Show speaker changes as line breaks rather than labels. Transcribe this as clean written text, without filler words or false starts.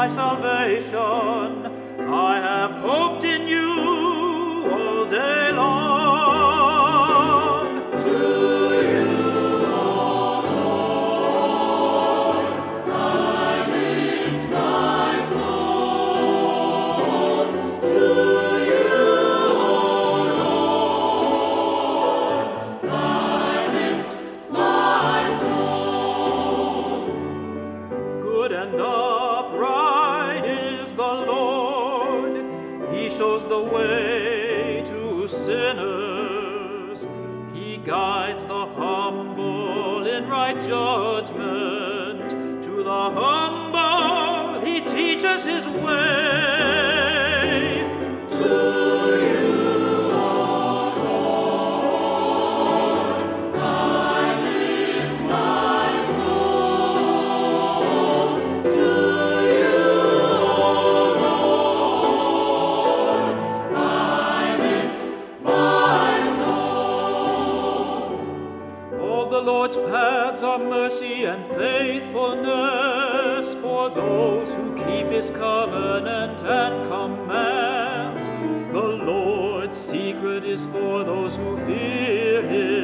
my salvation. I have hoped in you all day long. To you, O Lord, I lift my soul. To you, O Lord, I lift my soul. Good and upright is the Lord. He shows the way to sinners. He guides the humble in right judgment. To the humble he teaches his way. To you, O Lord, I lift my soul. To you, O Lord, I lift my soul. All the Lord's paths are mercy and faithfulness for those who keep his covenant and commands. The Lord's secret is for those who fear him.